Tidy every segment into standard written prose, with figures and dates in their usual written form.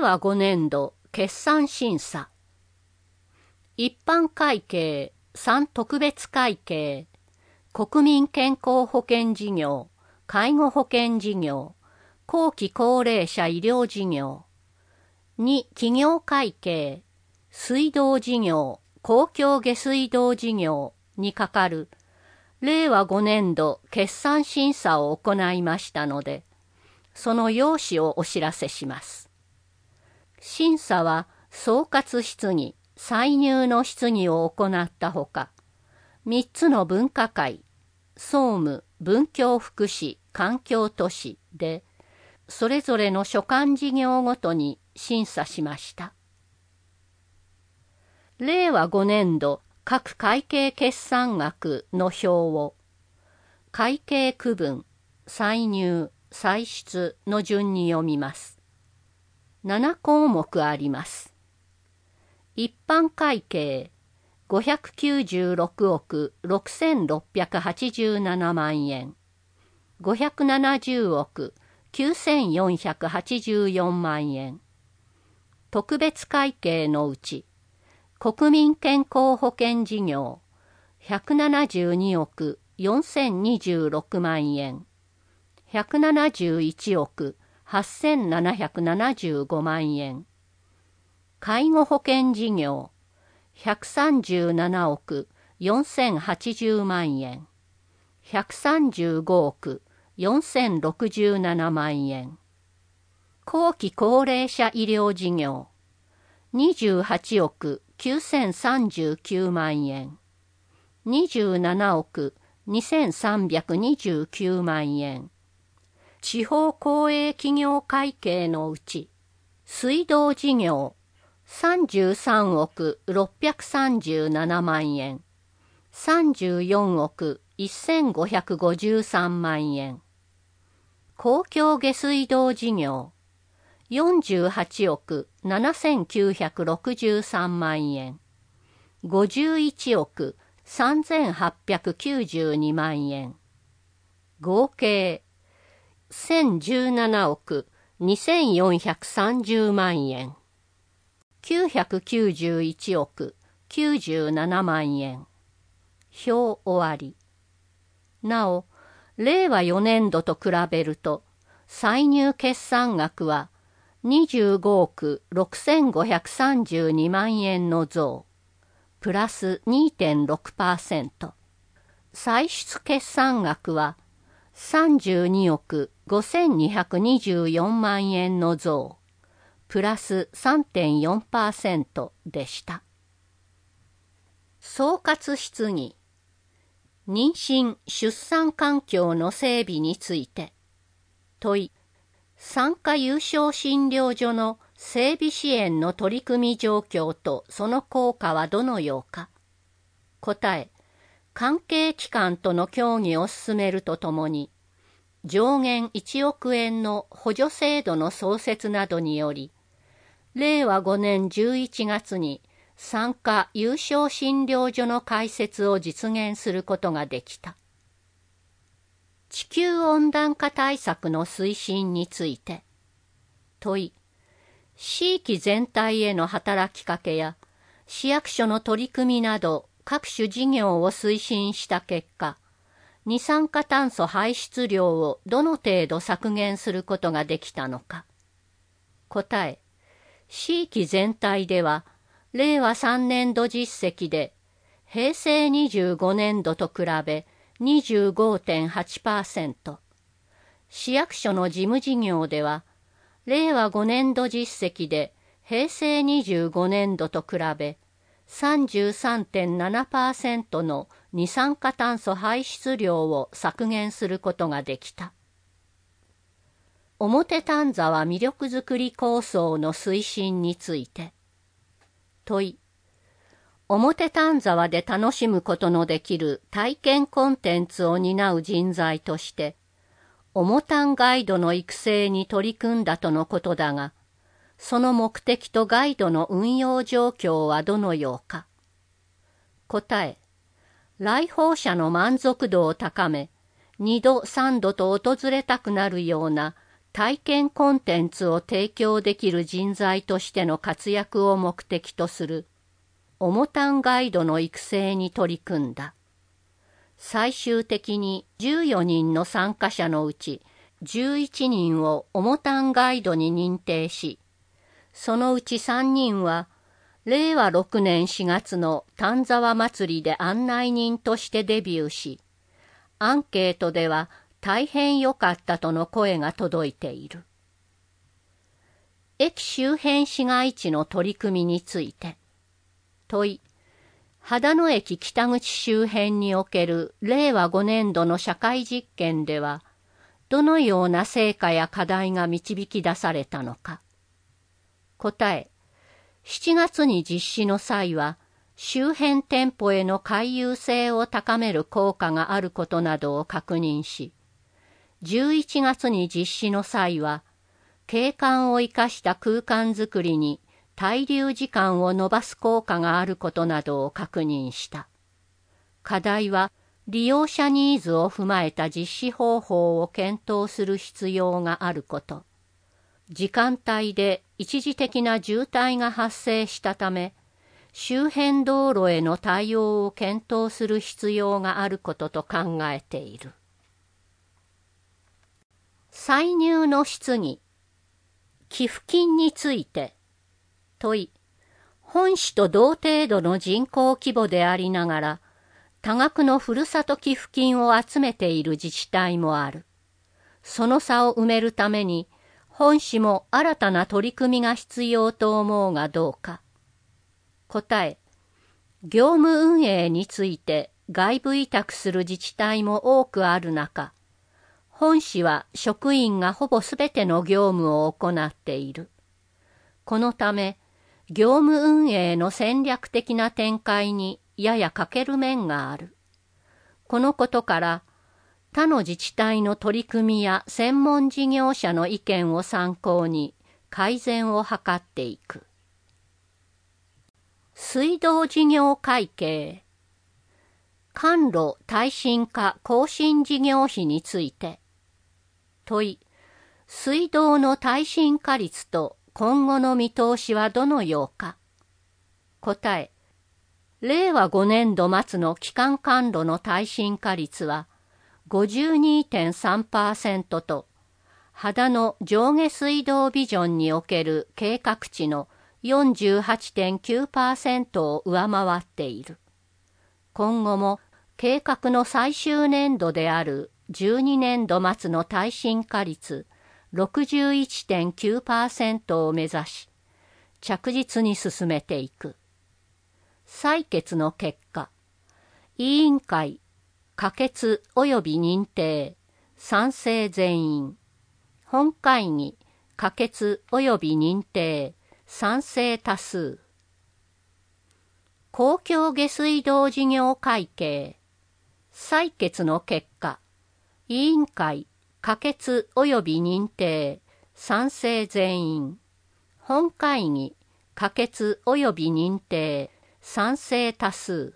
和5年度決算審査。一般会計、3特別会計、国民健康保険事業、介護保険事業、後期高齢者医療事業。2企業会計、水道事業、公共下水道事業にかかる令和5年度決算審査を行いましたので、その要旨をお知らせします。審査は総括質疑、歳入の質疑を行ったほか、3つの分科会、総務、文教福祉、環境都市で、それぞれの所管事業ごとに審査しました。令和5年度各会計決算額の表を、会計区分、歳入、歳出の順に読みます。7項目あります。一般会計596億6687万円、570億9484万円。特別会計のうち、国民健康保険事業172億4026万円、171億8775万円。介護保険事業137億4080万円、135億4067万円。後期高齢者医療事業28億9039万円、27億2329万円。地方公営企業会計のうち、水道事業33億637万円、34億1553万円。公共下水道事業48億7963万円、51億3892万円。合計1017億2430万円。991億97万円。表終わり。なお、令和4年度と比べると、歳入決算額は25億6532万円の増、プラス 2.6%。歳出決算額は32億5224万円の増、プラス 3.4% でした。総括質疑。妊娠・出産環境の整備について。問い。産科有償診療所の整備支援の取り組み状況とその効果はどのようか。答え。関係機関との協議を進めるとともに、上限1億円の補助制度の創設などにより、令和5年11月に産科有償診療所の開設を実現することができた。地球温暖化対策の推進について。問い。地域全体への働きかけや、市役所の取り組みなど各種事業を推進した結果、二酸化炭素排出量をどの程度削減することができたのか。答え。地域全体では、令和3年度実績で、平成25年度と比べ 25.8%、市役所の事務事業では、令和5年度実績で、平成25年度と比べ 33.7% の二酸化炭素排出量を削減することができた。表丹沢魅力づくり構想の推進について。問い。表丹沢で楽しむことのできる体験コンテンツを担う人材として、おもたんガイドの育成に取り組んだとのことだが、その目的とガイドの運用状況はどのようか。答え。来訪者の満足度を高め、2度3度と訪れたくなるような体験コンテンツを提供できる人材としての活躍を目的とするオモタンガイドの育成に取り組んだ。最終的に14人の参加者のうち11人をオモタンガイドに認定し、そのうち3人は令和6年4月の丹沢祭りで案内人としてデビューし、アンケートでは大変良かったとの声が届いている。駅周辺市街地の取り組みについて。問い、秦野駅北口周辺における令和5年度の社会実験では、どのような成果や課題が導き出されたのか。答え、7月に実施の際は、周辺店舗への回遊性を高める効果があることなどを確認し、11月に実施の際は、景観を生かした空間づくりに滞留時間を延ばす効果があることなどを確認した。課題は、利用者ニーズを踏まえた実施方法を検討する必要があること。時間帯で一時的な渋滞が発生したため、周辺道路への対応を検討する必要があることと考えている。歳入の質疑。寄付金について。問い。本市と同程度の人口規模でありながら、多額のふるさと寄付金を集めている自治体もある。その差を埋めるために、本市も新たな取り組みが必要と思うがどうか。答え、業務運営について外部委託する自治体も多くある中、本市は職員がほぼすべての業務を行っている。このため、業務運営の戦略的な展開にやや欠ける面がある。このことから、他の自治体の取り組みや専門事業者の意見を参考に改善を図っていく。水道事業会計。管路耐震化更新事業費について。問い、水道の耐震化率と今後の見通しはどのようか。答え、令和5年度末の基幹管路の耐震化率は 52.3% と、秦野上下水道ビジョンにおける計画値の 48.9% を上回っている。今後も計画の最終年度である12年度末の耐震化率 61.9% を目指し、着実に進めていく。採決の結果、委員会、可決及び認定、賛成全員。本会議、可決及び認定、賛成多数。公共下水道事業会計。採決の結果、委員会、可決及び認定、賛成全員。本会議、可決及び認定、賛成多数。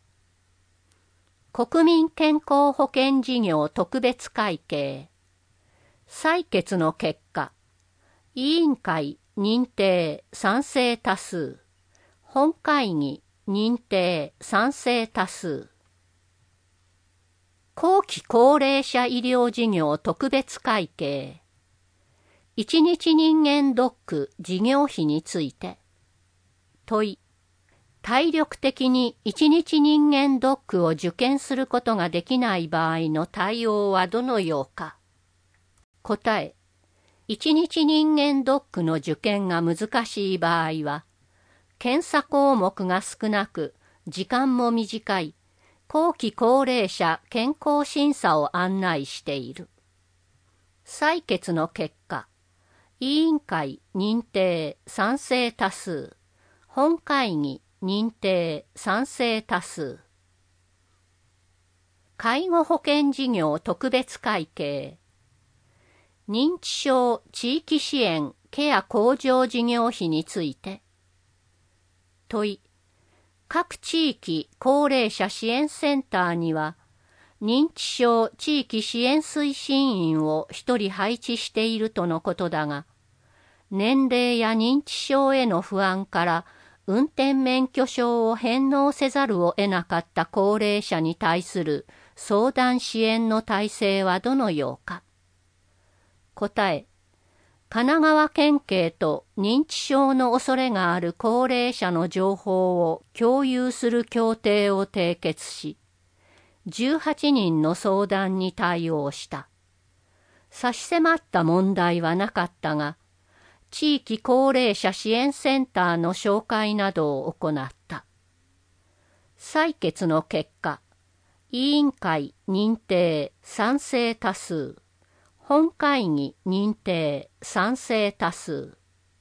国民健康保険事業特別会計。採決の結果、委員会認定賛成多数、本会議認定賛成多数。後期高齢者医療事業特別会計。一日人間ドック事業費について。問い、体力的に一日人間ドックを受験することができない場合の対応はどのようか。答え、一日人間ドックの受験が難しい場合は、検査項目が少なく、時間も短い、後期高齢者健康審査を案内している。採決の結果、委員会認定賛成多数、本会議認定賛成多数。介護保険事業特別会計。認知症地域支援ケア向上事業費について。問い、各地域高齢者支援センターには、 認知症地域支援推進員を1人配置しているとのことだが、年齢や認知症への不安から運転免許証を返納せざるを得なかった高齢者に対する相談支援の体制はどのようか。答え、神奈川県警と認知症の恐れがある高齢者の情報を共有する協定を締結し、18人の相談に対応した。差し迫った問題はなかったが、地域高齢者支援センターの紹介などを行った。採決の結果、委員会認定賛成多数、本会議認定賛成多数。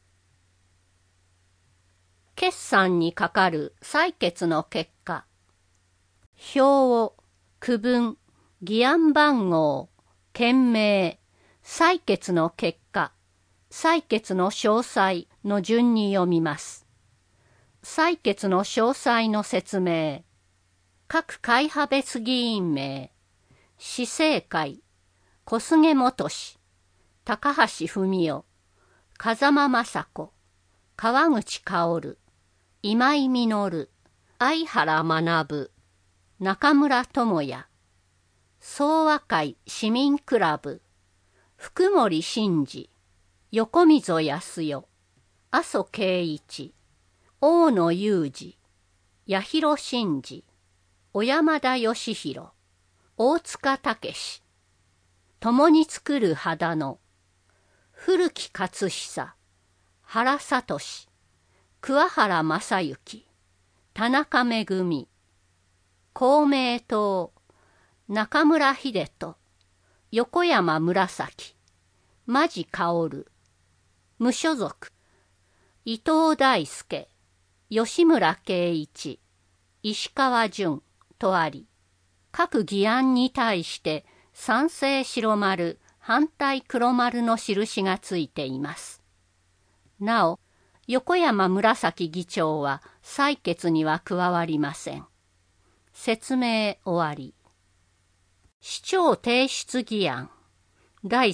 決算にかかる採決の結果、票を区分、議案番号、件名、採決の結果、採決の詳細の順に読みます。採決の詳細の説明。各会派別議員名。市政会、小菅元氏、高橋文夫、風間正子、川口薫、今井実、相原学、中村智也、総和会市民クラブ、福森慎二、横溝康代、阿蘇圭一、大野裕二、八広真二、小山田義弘、大塚武史、共に作る秦野、古木勝久、原聡、桑原正幸、田中恵、公明党、中村秀人、横山紫、間地薫、無所属、伊藤大輔、吉村圭一、石川淳とあり、各議案に対して賛成白丸、反対黒丸の印がついています。なお、横山紫議長は採決には加わりません。説明終わり。市長提出議案第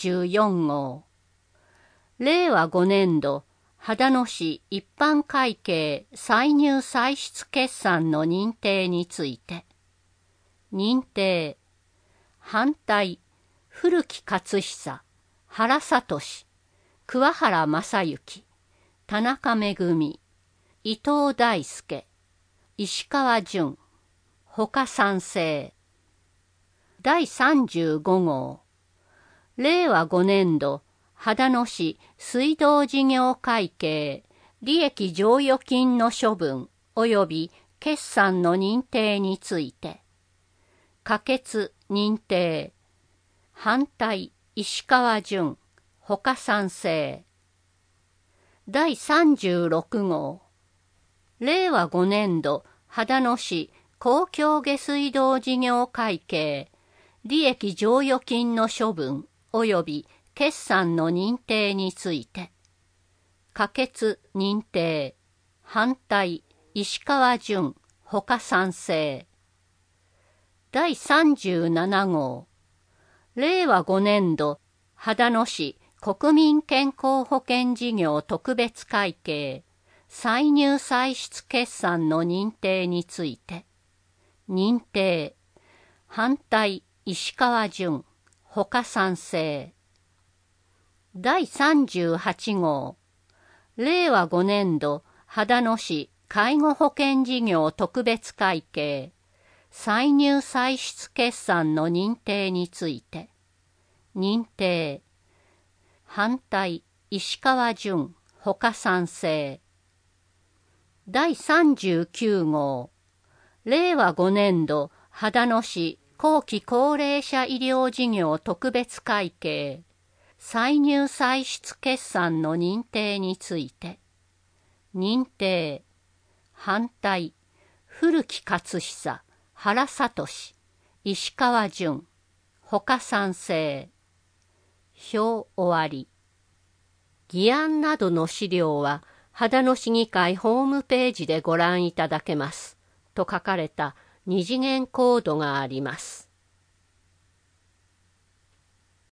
34号。令和5年度秦野市一般会計歳入歳出決算の認定について。認定。反対。古木勝久、原聡、桑原正幸、田中恵、伊藤大輔、石川淳、他賛成。第35号。令和5年度秦野市水道事業会計利益剰余金の処分及び決算の認定について。可決認定。反対石川淳、他賛成。第36号。令和5年度秦野市公共下水道事業会計利益剰余金の処分及び決算の認定について。可決認定。反対石川淳、他賛成。第37号。令和5年度秦野市国民健康保険事業特別会計歳入歳出決算の認定について。認定。反対石川淳、他賛成。第38号。令和5年度秦野市介護保険事業特別会計歳入歳出決算の認定について。認定。反対石川淳、他賛成。第39号。令和5年度秦野市後期高齢者医療事業特別会計歳入歳出決算の認定について。認定。反対古木勝久、原聡、石川淳、他賛成。票終わり。議案などの資料は秦野市議会ホームページでご覧いただけますと書かれた二次元コードがあります。